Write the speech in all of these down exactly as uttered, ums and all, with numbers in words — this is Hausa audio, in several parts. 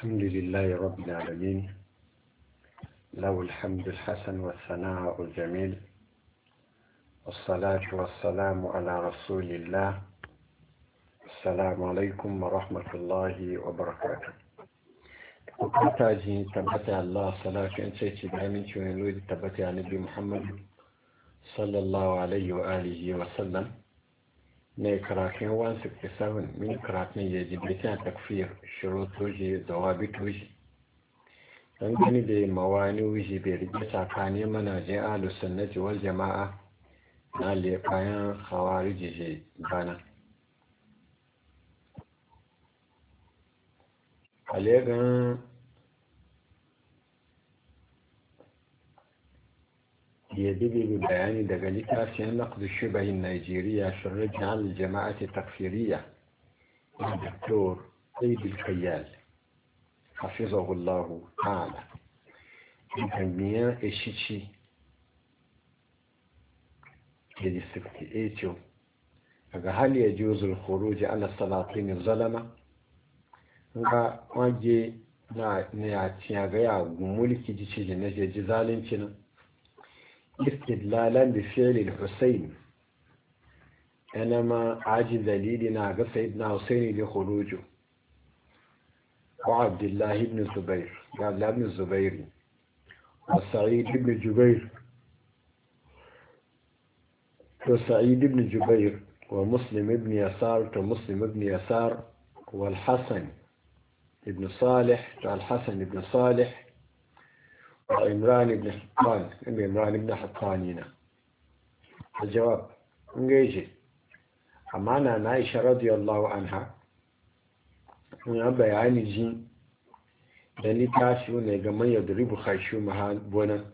الحمد لله رب العالمين، له الحمد الحسن والثناء الجميل، والصلاة والسلام على رسول الله. السلام عليكم ورحمة الله وبركاته. وكتاجي تبتع الله صلاة انسيتي بأمين شوين لود تبتع نبي محمد صلى الله عليه وآله وسلم. ne karatun one sixty-seven min karatun ya ji bitan takfir shurutoji zawabitoji dan gani da mawani wuji bai rike tsakanin manajin ahlus sunnati wal jama'a na le bayan khawarij je bana alegan يدل ببيان دقاليكا في نقد الشبه النيجيرية في الرد عن الجماعة التكفيرية الدكتور سيد الخيال حفظه الله تعالى التنمية الشيشي يدي سبتئيتو هل يجوز الخروج على السلاطين الظلمة وانجي نياتيا ملكي جيشي نجي جزالين شنو استدلالا بفعل الحسين انما عاجز دليلنا سيدنا حسين لخروجه وعبد الله بن الزبير قال ابن الزبير وسعيد بن جبير وسعيد بن جبير ومسلم بن يسار ومسلم بن يسار والحسن بن صالح والحسن بن صالح وعمران بن حطان عمران بن حطانينا. الجواب نجي أمانا عائشة رضي الله عنها من بيان جين لأني تاسو نجمع يضرب خيشومها بنا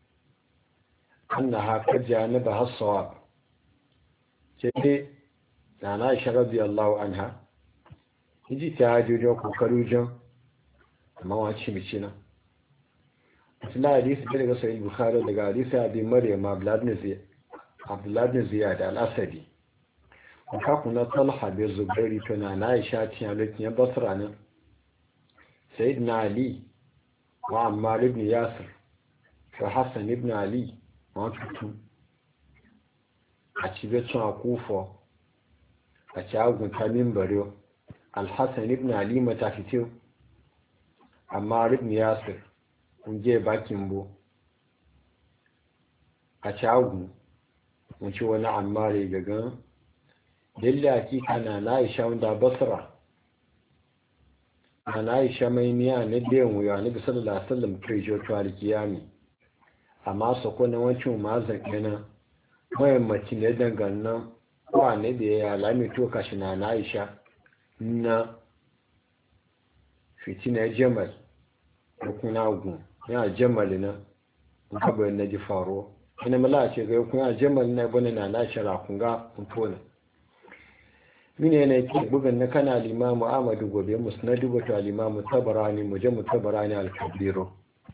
أنها قد جانبها الصواب. جدي عائشة رضي الله عنها يجي تاجر وكروجا ما واتش مشينا لا حديث بلغ صحيح البخاري لغا حديث أبي مريم عبد الله بن زياد الأسدي وكاكونا طلحة بالزبيري كنا عائشة تيالتني بصرانا سيدنا علي وعمار بن ياسر وحسن بن علي وانتو أتبتوا عقوفة أتعاقوا تامين بريو الحسن بن علي متافتيو عمار بن ياسر kunje bakin bo a cagu mun ci wani ammare gagan dillaki kana na Aisha wanda Basra na Aisha mai niya na biyan wuya ne sallallahu alaihi wasallam prejo to alkiyami amma so ko na wancin mazan kana muhimmanci ne dangannan ko ne da ya lami to kashi na Aisha na fitina jamal kuna gun ya jamali na gaba na ji faro ina mala ce ga kuna jamali na bane na lashara kun ga kuntona mine ne ke bugan na kana al-Imam Ahmad gobe musnad wa al-Imam Tabarani mujam Tabarani al-Kabir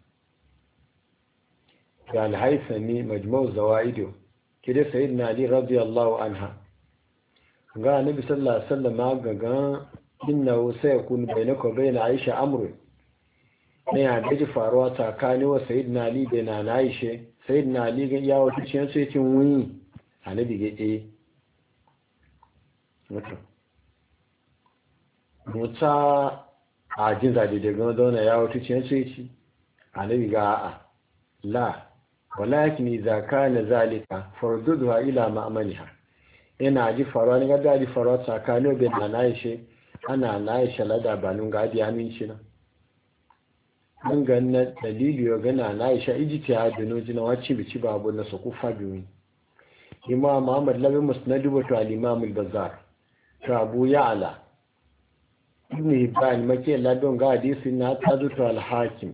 ya al-Haythami majmu' zawaid kide sayyidina Ali radiyallahu anha ga annabi sallallahu alaihi wasallam ga ga innahu sayakun bainaka baina Aisha amru ne ya gaji faruwa tsakani wa sayyidina Ali da na Aisha. Sayyidina Ali ga ya wata cin sai cin wuyi annabi ga eh mutum muta a jin zaje da ga dona ya wata cin sai ci annabi ga a la walakin idza kana zalika farduduha ila ma'maniha ina ji faruwa ne ga da ji faruwa tsakani da na Aisha ana na Aisha lada banun ga di aminci na an ganna dalili ya gana na Aisha ijtihad da noji na wace bici babu na su kufa biyu. Imam Muhammad Lawi Musnad wa al-Imam al-Bazzar to Abu Ya'la Ibn Hibban make ladon ga hadisi na tazu to al-Hakim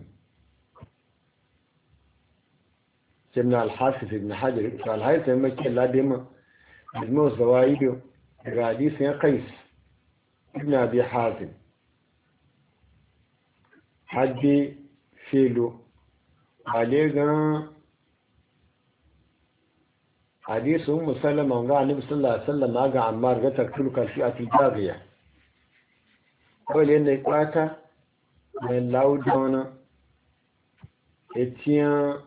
Ibn al-Hafiz Ibn Hajar to al-Haytham make ladon Majmu' Zawaid ga hadisi ya Qais Ibn Abi Hazim haddi filo alegan hadisun musallaman ga annabi sallallahu alaihi wasallam ga Ammar ga taktul kafi a tijariya kawai ne kwata mai laudona etiyan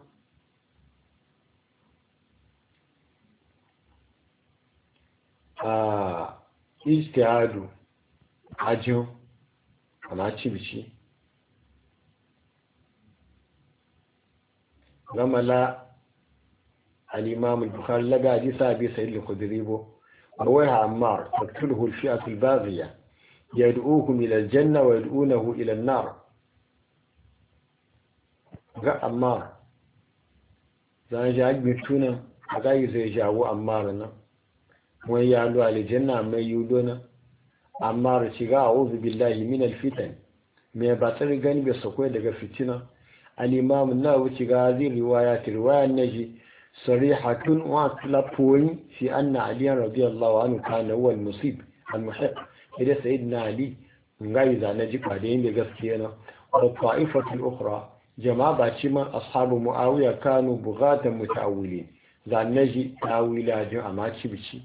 a ijtihadu ajin ana cibici gama la al-imam al-bukhari laga hadisa bi sa'id al-khudri bo رويها عمار تقتله الفئة الباغية يدعوهم إلى الجنة ويدعونه إلى النار ga Ammar zan ji agbituna a gayi zai jawo Ammar nan wani ya lo aljanna mai yudo nan Ammar ci ga a'udhu billahi min alfitan me ba tsari gani bai sako daga fitina al-imam an-nawawi ci ga zai riwaya riwaya naji sarihatun wa tlafun fi anna ali radiyallahu anhu kana huwa al-musib al-muhiq idan sayyidina ali ngai za na ji kwade yin gaskiya na wa ta'ifatu al-ukhra jama'a ba ci man ashabu muawiya kanu bughatan muta'awwilin za naji tawila jin amma ci bici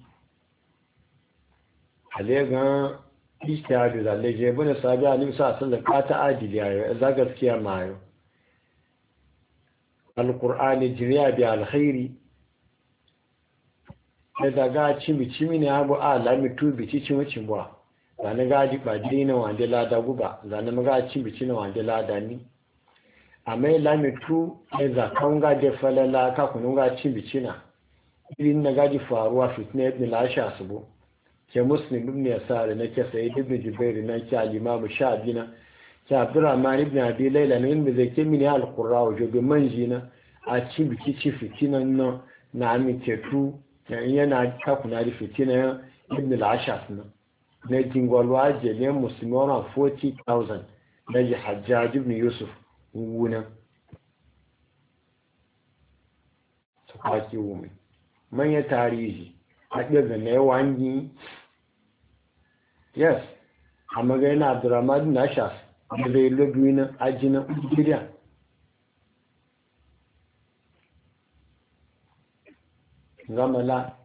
alega ishtihadu da leje bane sabi alim sa sallan ka ta adili ayo za gaskiya mayo alqur'ani jiriya bi alkhairi da ga ci bici mini abu alami tu bici ci wucin bwa zane ga ji ba dina wande lada guba zane maga ci bici na wande lada ni amma lami tu e za kan ga de falala ka kunu ga ci bici na irin na gaji faruwa fitna ibn lasha subo ke muslim ibn yasar na ke sayyid ibn jubair na ke al-imam shabi na ke abdurrahman ibn abi layla ne min zai ke mini al-qurra wa jobe manjina a ci biki ci fitina no na amince tu yana ka kuna da fitina ibn al-ashas na na jingwalwa je ne musulmana forty thousand na ji hajjaj ibn yusuf wuna su kwaki wumi manya tarihi haɗe da na yawan yi yes a magana abdurrahman na shas da zai lobi na ajinan ujiriya gamala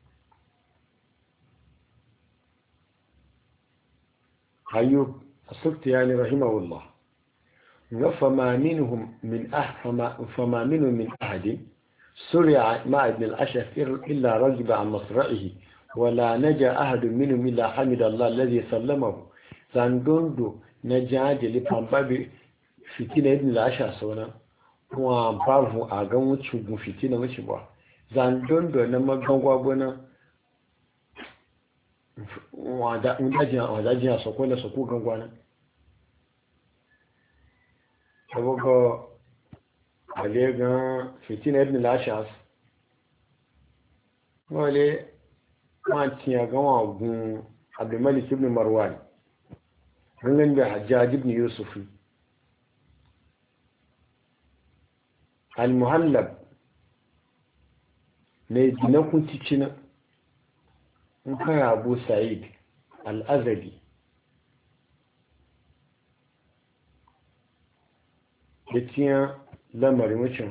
ayyub as-suftiyani rahimahullah فما منهم من أحد فما منهم من أحد سرع مع ابن الأشعث إلا رجب عن مصرعه ولا نجا أحد منهم إلا حمد الله الذي سلمه زندوندو نجا جلي بامباب فتنة ابن الأشعث هنا وامبابه أغام وشبه فتنة وشبه زندوندو نما غنغوا بنا wadajin sako da sako gangwana saboda alegan fitina ibn lashas wale wọ́n ti àgán wọn gun abdulmalik ibn marwan gangan da hajjaj ibn yusuf al-muhallab mai gina kunticina in kaya abu sa'id al-azadi da tiyan lamarin wucin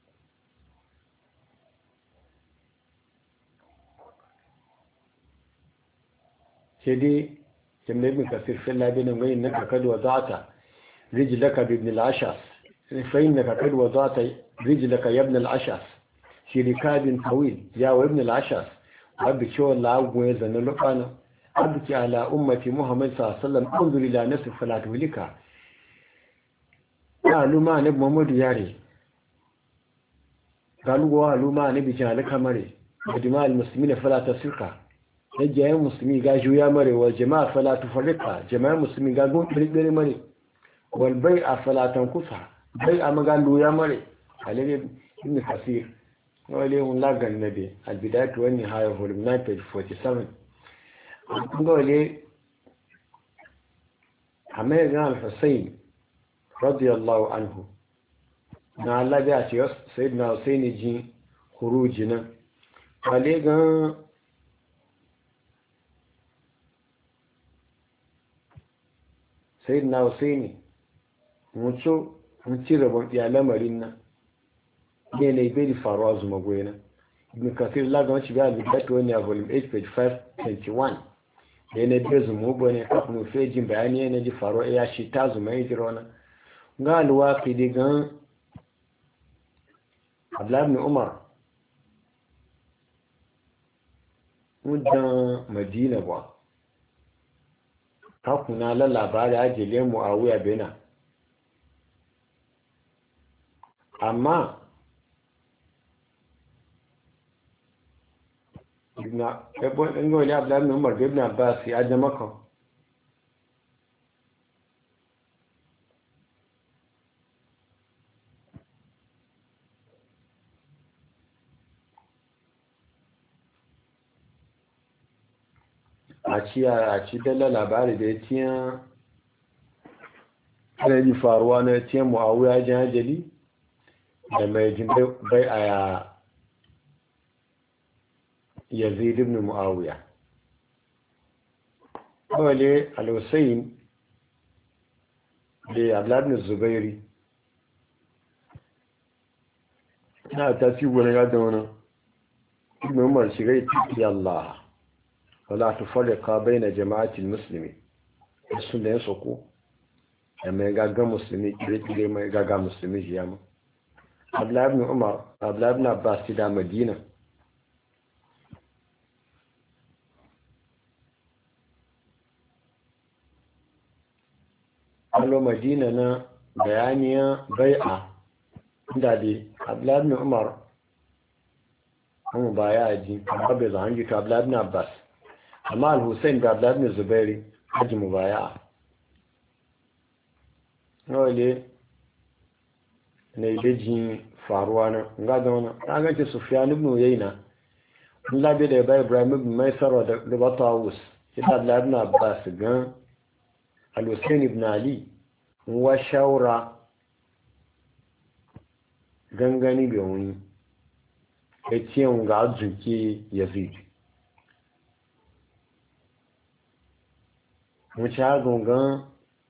sai dai jimla ibn kasir filla bin gani na kakad wa zata rijlaka ibn al-ashas fa innaka kad wa zata rijlaka ibn al-ashas shirikabin tawil ya wa ibn al-ashas abbi cewa lagu ya zana lukana abki ala ummati muhammad sallallahu alaihi wasallam unzur ila nasr fala tulika ya luma ne muhammadu yare galuwa luma ne bi jala kamare da al-muslimina fala tasirka yaje muslimi ga juya mare wa jama'a fala tufarrika jama'a muslimi ga gon dirgire mare wal bai'a fala tankusa bai'a magalu ya mare alabi ibn kasir wale un lagan nabi al-bidayatu wan nihaya volume nine page forty-seven ngole amega al-husayn radiyallahu anhu na Allah ya ce sayyidina husayn ji khurujina wale gan sayyidina husayn mutu mutu rabon ya lamarin nan ne ne bai faruwa zuma goyena ibn kathir la ga wacce ga al-bidayatu wan nihaya volume eight page five twenty-one yana da zumu bane kafin fejin bayani yana ji faro ya shi ta zuma yi jirona ga alwaqi digan Abdullah ibn Umar mudan Madina ba hakuna la labari ajele Muawiya bena amma ibn Abu Ngoli Abdullah ibn Umar ibn Abbas ya da Makka a ci a ci dalla labari da ya tiya ji faruwa na tiya Muawiya jajali da mai jin bai a Yazid ibn Muawiya wale al-Husayn da Abdullah ibn Zubairi na ta fi wani gadon wani ibn Umar shigai tiki Allah wala tufarriqa baina jama'atil muslimin sun da soko da mai gaga musulmi kire-kire mai gaga musulmi jiyama Abdullah ibn Umar Abdullah ibn Abbas da Madina allo Madina na bayaniya bai'a inda dai Abdullah ibn Umar an baya ji amma bai zan ji Abdullah ibn Abbas amma al-Husayn da Abdullah ibn Zubairi haji mubaya'a wale ne leji faruwa na ga da wannan kaga ce Sufyan ibn Uyayna Allah bai da bai Ibrahim ibn Maisara da Batawus ita Abdullah ibn Abbas gan al-Husayn ibn Ali wa shawara gangani bai wani ya ce ga azuki Yazid mu ci agungan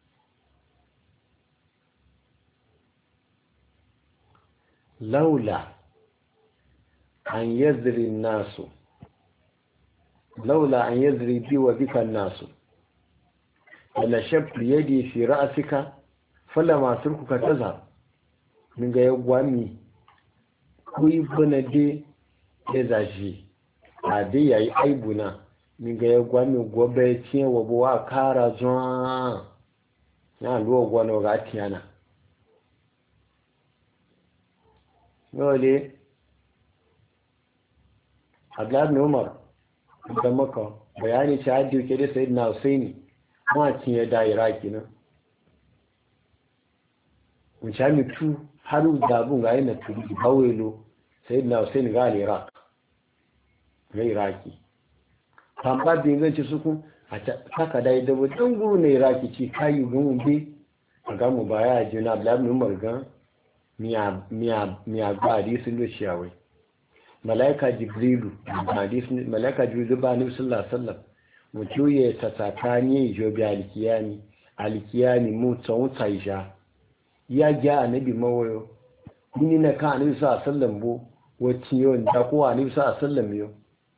laula an yazri nasu laula an yazri bi wa bika nasu wala shabtu yadi fi ra'sika falama turkuka tazhab min ga yagwami kuyi bana de ya zaji a dai yayi aibuna min ga yagwami gobe tiye wa buwa kara zuwa na luwa gwano ga tiyana yole Abdullah ibn Umar da Makka bayani ta haddi ke da Sayyidina Husaini ma tiye da Iraki na mun sha mitu haru da bun ga yana tudu bawelo Sayyidina Husaini ga Iraq ga Iraki tamba dinganci suku a taka dai da wajen guru na Iraki ci kayi gungun bi ga mu baya jina Abdullah ibn Umar ga miya miya miya ga hadisi lo ciyawai malaika jibrilu hadisi malaika jibrilu ba ni sallallahu alaihi wasallam mu tuye ta tsakani jobi alkiyani alkiyani mu tsawon taisha ya ga annabi mawayo ni na ka annabi sallallahu alaihi wasallam bo wacce yau da ko annabi sallallahu alaihi wasallam yo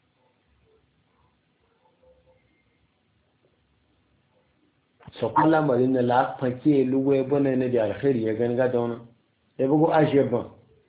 sokola marina la fake luwe bana ne da alkhairi ya ganga da wannan ya bugu ashe ban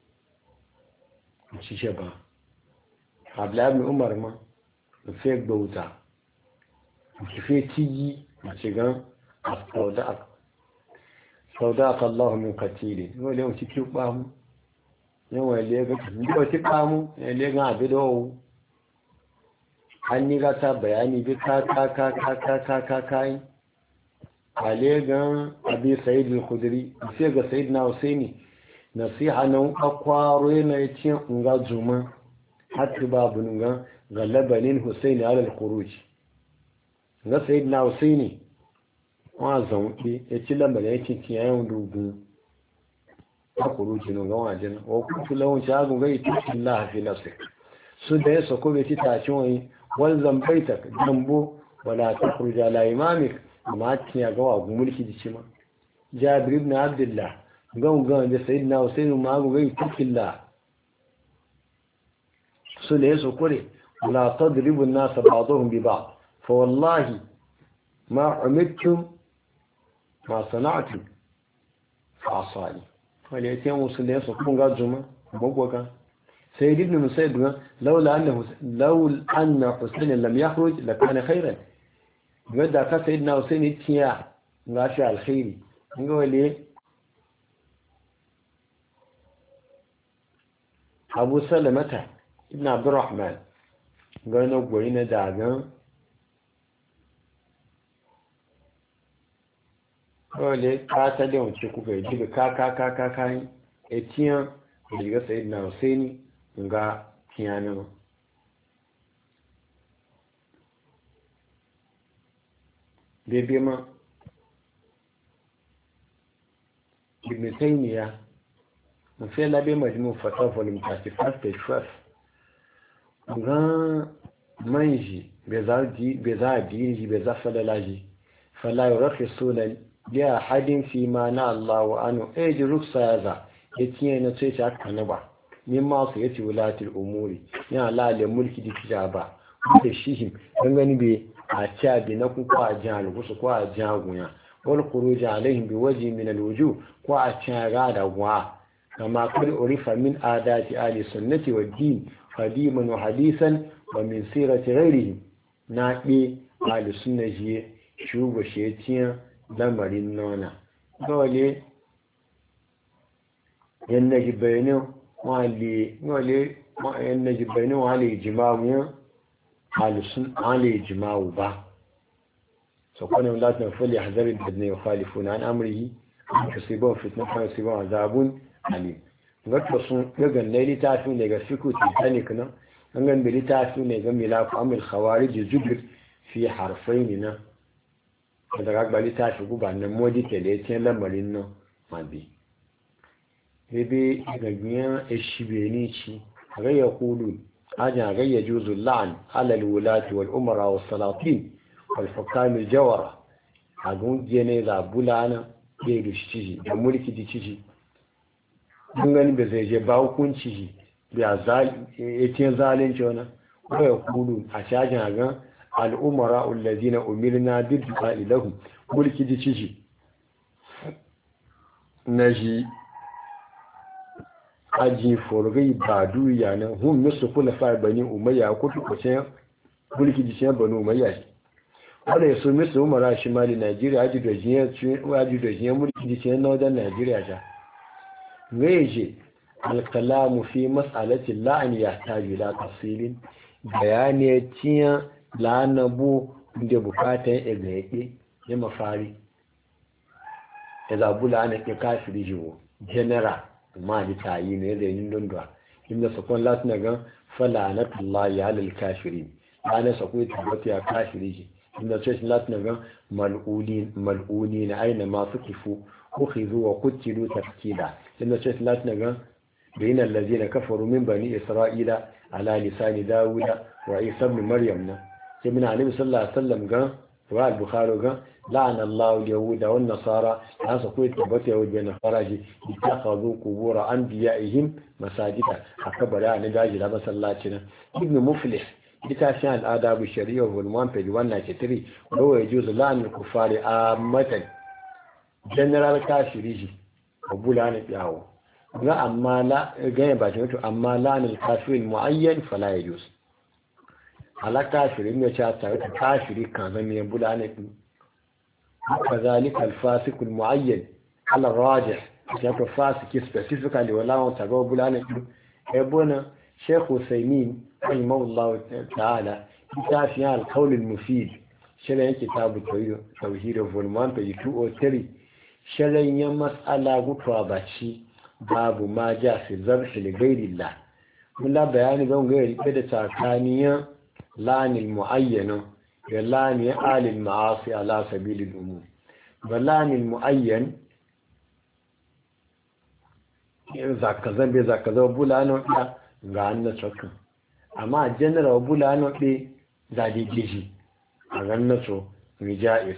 shi she ba Abdullah ibn Umar ma fe gbauta shi fe tiji a cikin sauda sauda Allah min qatili wale o tiki ba mu yan wale ga ko ti ba mu le ga abido an ni ga ta bayani bi ka ka ka ka ka ka kai alegan abi Sa'id al-Khudri sai ga Sayyidina Husaini nasiha nan akwaro yana cin unga zuma hatta babu nga galabanin Husaini ala al-khuruj ga Sayyidina Husaini wa zanki ya ci lambar ya ci kiyayen dubu a kuruci no ga wajen wa kuntu lawun shagun ga itillah fi nafsik su da ya sako bai ci tacin wani wal zambaitak dambo wala takhruj ala imamik amma tiya ga wa mulki di cima Jabir ibn Abdullah gangan da Sayyidina Husaini ma ga itillah su da ya sako ne la tadribu an-nas ba'dhum bi ba'd fa wallahi ma umittum ma sana'tu fa asali wale yake musu da su kun ga juma gogoga sai ibn musayyib laula annahu laul anna husayn lam yakhruj la kana khayran wanda ka sayyidina husayn tiya ngashi alkhairi ngo wale abu salamata ibn abdurrahman gano goyi na dagan wale ka ta da wuce kuka yi diga ka ka ka ka ka etiyan da diga sayyidina husaini nga kiyanin bebe ma ibn taymiya mun sai labe majmu fatawa volume thirty-five page twelve ga manji be za di be za di be za fadalaji fala yurkhisuna li ahadin fi ma na Allah wa anu eji ruksa za yace ne sai ta kana ba min ma su yace wulatul umuri ya la le mulki di tijaba da shihim dan gani be a cha bi na ku kwa jan ku su kwa jan gunya wal khuruj alaihim bi waji min al wujuh kwa cha ga da gwa kama kad urifa min adati ahli sunnati wad din qadiman wa hadisan wa min sirati ghayrihim na bi ahli sunnati shugo shetiyan lamarin nona dole yanna jibainu wali wali yanna jibainu wali jima'u ahli sun ahli jima'u ba so kana latin fali hazari da yukhalifuna an amrihi tusibun fitnatun tusibun azabun alim wato sun daga ne litafin daga fiku titanic nan an gan bi litafin ne ga milaku amil khawarij zubr fi harfain na daga ga litafi guba nan modi tele tin lamarin nan mabi bebe gagniya eshibeni ci ga yaqulu aja ga yajuzu al'an ala alwulati wal umara was salatin wal hukam al jawara agun jene da bulana da dushi da mulki di ciji mun gani ba zai je ba hukunci da yatin zalunci wannan ko ya kudu a shajin ga al'umara allazina umirna bil du'a lahum mulki di ciji naji aji forgai ba duya nan hum musu kula fa bani umayya ko tukucin mulki di cin bani umayya wanda ya so musu umara shimali Najeriya aji da jiya aji da jiya mulki di cin northern Najeriya ta reje alkalamu fi mas'alati la'an yahtaju ila tafsilin bayani tiya la'anabu da bukatan egeke ya mafari ya zabu la'ana ke kafiri jiwo general ma di tayi ne da yin dondwa inda sakon latina gan falanatullahi alal kafirin ana sakoi tabbata ya kafiri ji inda sai latina gan mal'ulin mal'ulin aina ma sukifu ukhizu wa qutilu tafkida inda sai latina gan bayna allazina kafaru min bani isra'ila ala lisan dawuda wa isa ibn maryam na sai min annabi sallallahu alaihi wasallam gan wa al-bukhari gan la'ana Allah al-yahuda wan nasara an sakoi tabbata yahuda na faraji ittakhadhu qubur anbiya'ihim masajida akabara ne gaji da masallaci na ibn muflih littafin al'adabu shari'a volume page one ninety-three wa yajuzu la'an al-kuffari ammatan general kafiri abula ne yawo ga amma la ga ba to amma la'an al-kafir muayyan fala yajuz ala kafiri ne cha ta kafiri kan zama ya bula ne kazalika al-fasiq al-muayyan ala rajih ya to fasiki specifically wala ta ga bula ne e bona Sheikh Usaimin rahimahullah ta'ala littafin al-qawl al-mufid shirin kitabu tauhid volume one page two oh three shirin ya mas'ala gutwa baci babu ma ja fi zarfi li ghayrillah mulla bayani ban ga rike da tsakaniya lanil muayyan ya lani alil ma'asi ala sabilil umum balanil muayyan zaka zambe zaka zo bulano ya ga annan tsokan amma general bulano ɗe zaɗi gishi a ranar so rijais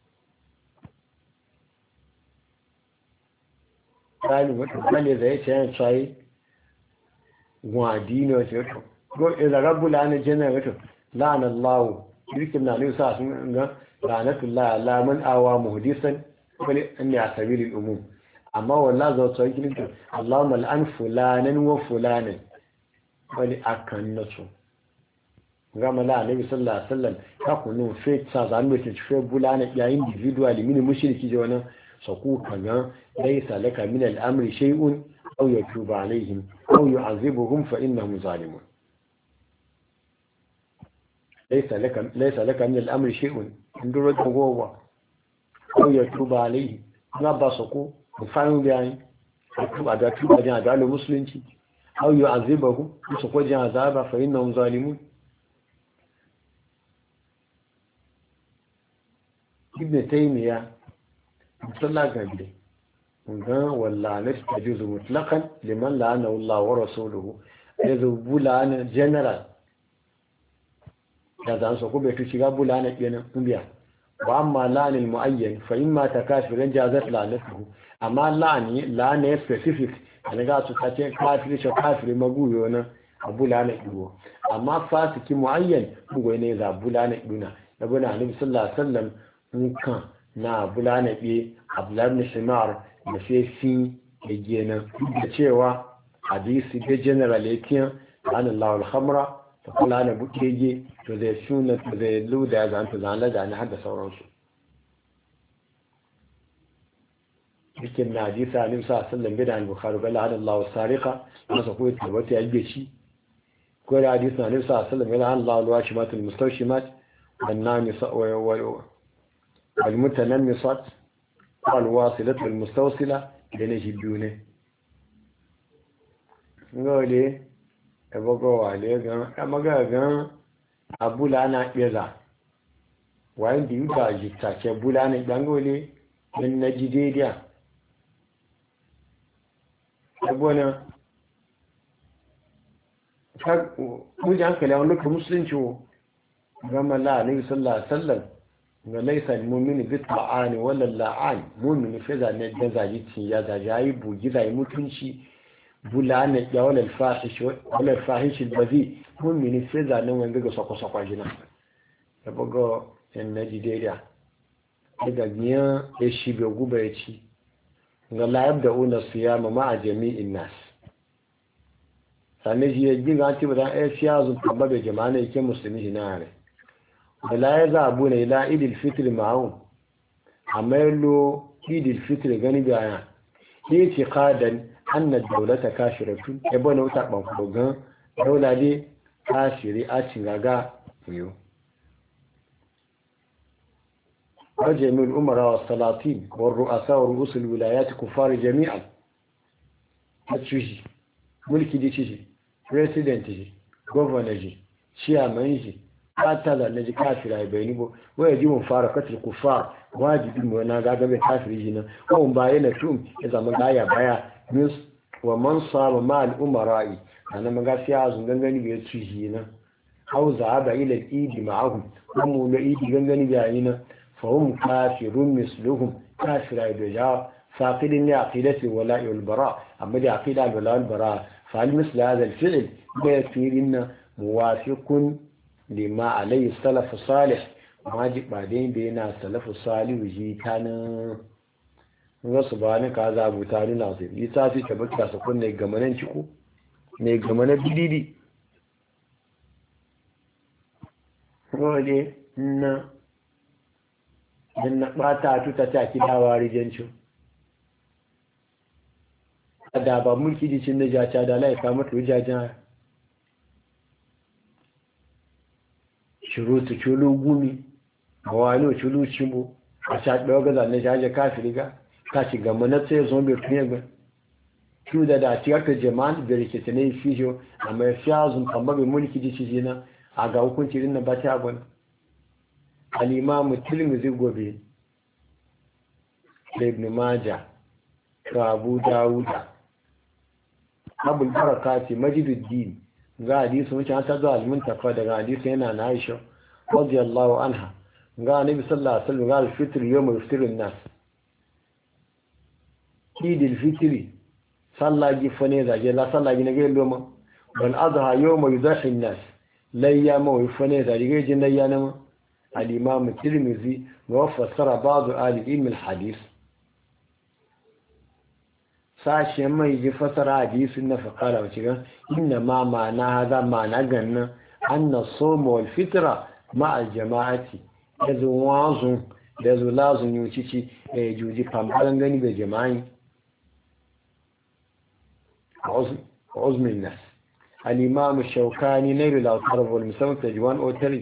ɗani wata ɓale zai ce yan tsaye gwadi ne wata yato go ila rabu la'ana general wato la'anar lawo shirkin na ne sa sun ga ranatullah ala man awa muhdisan wani an ya sabilil umum amma wallahi za su yi kirkin Allahumma al'an fulanan wa fulanan wani akan nasu gama la annabi sallallahu alaihi wasallam ka kunu fe sa zan mutu fe bulana ya individual mini mushriki je wannan saku kaga laysa laka min al-amri shay'un aw yatuba alaihim aw yu'azibuhum fa innahum zalimun laysa laka laysa laka min al-amri shay'un nduro gowa aw yatuba alaihim na ba saku mufayin bayani atuba da tuba da da musulunci aw yu'azibuhum su ko jan azaba fa innahum zalimun ibn taymiya musalla gabe ga wallahi tajuzu mutlaqan liman la'ana Allah wa rasuluhu yazo bulana general da zan so ko be tuci ga bulana kenan umbiya wa amma la'anil muayyan fa imma takafiran jazat la'natuhu amma la'ani la'ana specific ana ga su tace kafiri shi kafiri maguyo na bulana ido amma fasiki muayyan bugo ne za bulana iduna da bana annabi sallallahu alaihi wasallam nkan na bulana be abdullah ibn shimar da fefi da gena da cewa hadisi da general yake an Allah al-khamra ta kula na bukege to zai suna to zai luda ga anta zan da ni hadda sauransu cikin na hadisi alim sa sallan bidan bukhari bala hada Allah sariqa masa ko tabbata ya ge shi ko da hadisi alim sa sallan bala Allah al-washimatul mustawshimat wan nami wa والمتنمصات والواصلة والمستوصلة لنجدونه ngole ebogo wale gan amaga gan abulana yeza wayin di uta jita ke bulana dangole min najidedia ebona ka mujan kala wannan musulunci gama la nabi sallallahu alaihi wasallam ga laisa mu'mini bi ta'ani wala la'an mu'mini fa da ne da zaji ci ya da yayi bugi da mutunci bulana ya wala al-fahish wala al-fahish al-bazi mu'mini fa da ne wanda ga sako sako jina da bugo en najideria daga niya e shi be guba ya ci ga la yabda una siyama ma'a jami'in nas sanne ji ya ginga ci ba e siyazu tamba be jama'a ne yake musulmi jinare wala ya zabu ne ila idil fitr ma'un amma yallo idil fitr gani baya ke ce qadan anna dawlata kafiratu e bona uta ban ko gan daula dai kafiri a cingaga yo وجميع الأمراء والسلاطين والرؤساء ورؤوس الولايات كفار جميعا هتشوشي ملكي دي تشي president جي governor جي chairman جي قاتل نجي كافر أي بينبو ويجب مفارقة الكفار واجب المنا قاقب كافر جينا ومباينة توم إذا مقايا بايا نص ومن صار مع الأمراء أنا مقا في عزم غنغني بيتشيجينا أو ذهب إلى الإيد معهم ومو لإيد غنغني بيعينا فهم كافرون مثلهم كافر أي بيجا فاقدين لعقيدة الولاء والبراء أما دي عقيدة الولاء والبراء فهل مثل هذا الفعل بيصير موافق لما عليه السلف الصالح واجب بعدين بينا السلف الصالح وجيتانا وسبحانك هذا أبو تعالى ناظر يتافي تبكي سكون نيجمانا نشكو نيجمانا بديدي ولي نا نا باتا توتا تاكي داواري جنشو da ba mulki di cin da jacha da lai ka mata wajajen shiru tu chulu gumi bawalo chulu chimbo a cha doga da ne jaje kafiri ga ka ci gama na sai zo be tuye ga tu da da tiyar ta jama'an da rike tane fijo amma fiyazun amma be mulki di cin na a ga hukunci din na ba ta abun al-imam tirmidhi gobe ibn majah ka abu dauda abul barakati majiduddin ga hadisi mun ta zo al-muntaqa daga hadisi yana na Aisha radiyallahu anha ga annabi sallallahu alaihi wasallam ga al-fitr yawm al-fitr an-nas idil fitri sallaji fane da je la sallaji ne ga loma wal adha yawm yudahi an-nas layya ma wa fane da ga jin layya na al-imam tirmidhi wa fassara ba'd al-ilm al-hadith sashen mai ji fasara hadisin na faƙara wace gan inna ma ma'ana haza ma'ana ganna anna soma wal fitra ma'al jama'ati ya zo wazun da zo lazun yi cici da ya juji famfaran gani da jama'i a uzmin nas al-imam shaukani na yi lautar vol musamman ta jiwan otari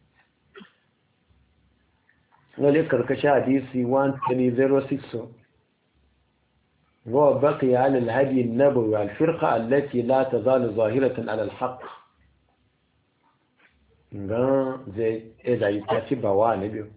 wale karkashin hadisi one three zero six وبقي على الهدي النبوي والفرقة التي لا تزال ظاهرة على الحق زي إذا يتاتب واني بيو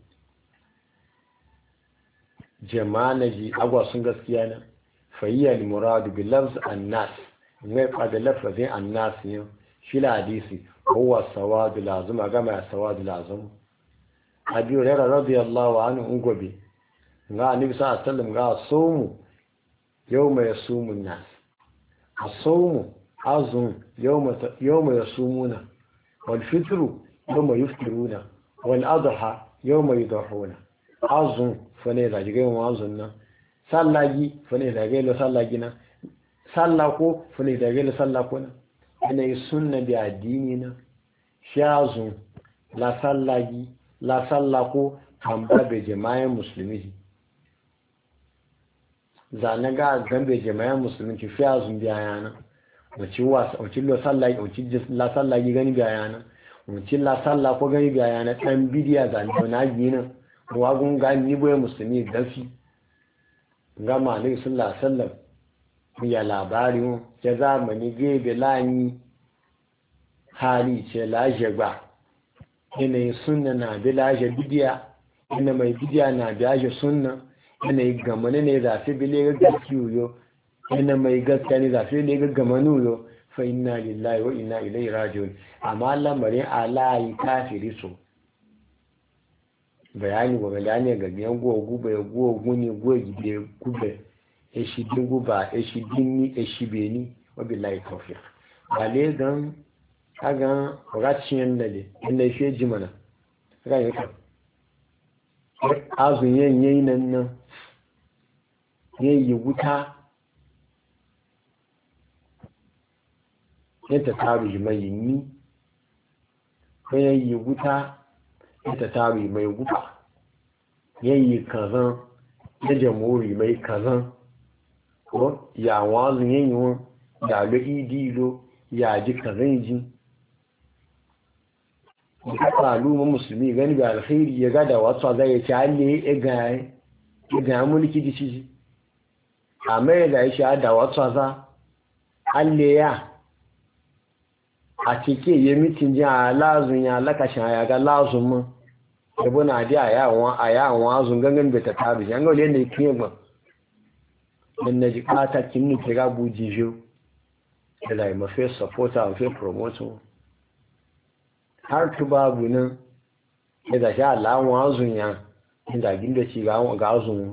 جماعة جي أقوى سنغس كيانا فهي المراد باللفظ الناس ويبقى باللفظ الناس في الحديث هو السواد العظم أقام السواد العظم أبي هريرة رضي الله عنه أنقبي قال النبي صلى الله عليه وسلم قال صوموا يوم يصوم الناس الصوم عظم يوم يوم يصومون والفطر يوم يفطرون والأضحى يوم يضحون عظم فنيدا جيغي عظمنا صلاجي فنيدا جيغي صلاجينا صلاكو فنيدا جيغي صلاكونا أنا يسنة بأديننا شازم لا صلاجي لا صلاكو تنبا بجماعة مسلمين zane ga gambe jama'an musulunci fi azun biya yana wuci wuci lo sallah wuci la sallah gi gani biya yana wuci la sallah ko gani biya yana dan bidiya zane na gina wa gun ga ni boye musulmi dafi gama ne sallallahu alaihi wasallam ya labari mu ya zamani gebe lani hali ce laje ba ina sunna na bi laje bidiya ina mai bidiya na biya sunna yana yi gamani ne zafi bile ga gaskiyo yana mai gaskiya ne zafi bile ga gamanu yo fa inna lillahi wa inna ilaihi raji'un amma lamarin alayi kafiri so bayani wa bayani ga biyan gogu bai gogu ne gogi bai gube e shi din guba e shi dinni e shi beni wa billahi tawfiq bale dan kaga racin da ne inda shi jimana ga yake azun yayin nan nan yayi wuta yanta taru mai ni yayi wuta yanta taru mai guba yayi kazan ya jamhuri mai kazan ko ya wazun yayi won ya lo idilo ya ji kazan ji al'umma musulmi gani ga alkhairi ya gada wasu zai ci halle ya ga ya ga mulki da shi amma da ya sha da wasu za halle ya a cike ya mitin ji a lazun ya lakashin ya ga lazun mun yabo na di a yawon a yawon azun gangan bai ta taru shi an ga wale ne kiyan ba dan na ji kata kin ni kira buji jo da lai mafi supporter mafi promoter har tu babu nan ya zashi alawun azun ya inda ginda ci ga azun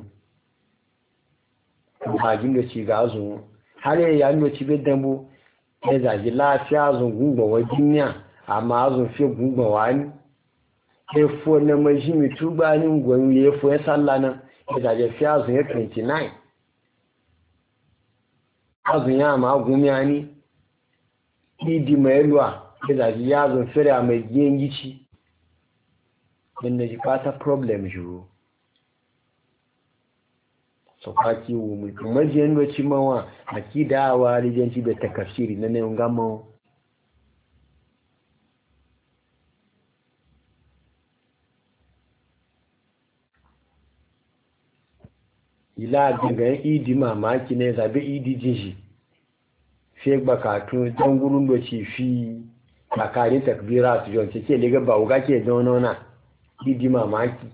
ba ginda ci ga azun har ya yi ci bai dambu ya zashi lafiya azun gungbawa jinya amma azun fi gungbawa ni efo na maji mi tuba ni ngwanu ya efo ya salla nan ya zashi fi azun ya twenty-nine azun ya ma gumiya ni idi mai luwa da ya zo fira mai gengici din da ji fata problem juro so kwaki wu mu majiyan do ci mawa akida wa rijanci be takafsiri na ne ngamo ila daga idi mamaki ne zabe idi jinshi sai bakatu dan gurun do ci fi kakari takbira su jon ce lega ba uga ke donona idi mamaki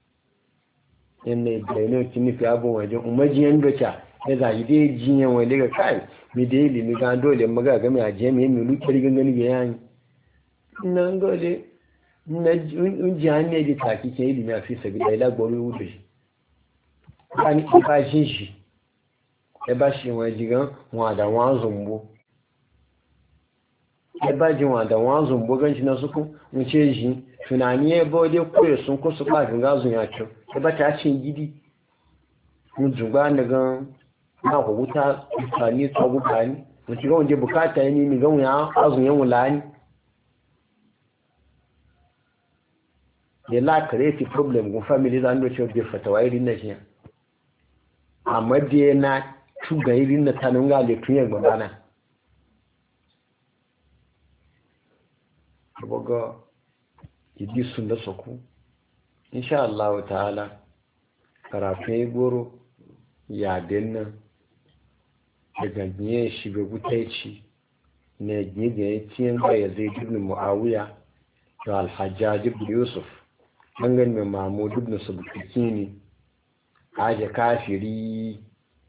inne da kini fi abun wajen umajiyan docha ya zai dai jinyan wai lega kai mi dai limi ga dole maga ga mi aje mi mi luke rigan gani ga yan nan dole na unjiyan ne da taki ke ilimi a fi sabi da ila gboru wuce shi kan ba shi shi e ba shi wajigan wa da wa zumbu ẹ bá jí wọn àdàwọn azùn bógán jí náà sókún ń ṣe yìí tunani ya bode koyo sun kusa ba ganga zun ya ce ya ba ta cin gidi mun zuba na ga na ko wuta tsani tsagu kani mun ci ga wanda bukata yi ni ga wuya azun yan wulani ya la create problem go family zan do ce be fatawa irin na shi amma dai na tuga irin na tanun ga le tunye gbana boga idi sun da soku insha Allah ta'ala karatu ya goro ya denna daga niye shi be gutaici ne gige tiyan ga Yazid ibn Muawiya da Al-Hajjaj ibn Yusuf dangan mai Mahmud ibn Subkini aje kafiri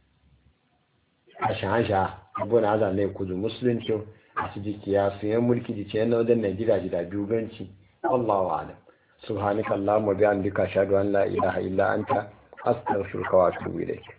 a shahasha abuwa na ne kudu musulunci a cikin kiyasu yan mulki da ce yana wajen Najeriya jida biyu ganci Allah wa alam subhanaka Allahumma bihamdika ashhadu an la ilaha illa anta astaghfiruka wa atubu ilayk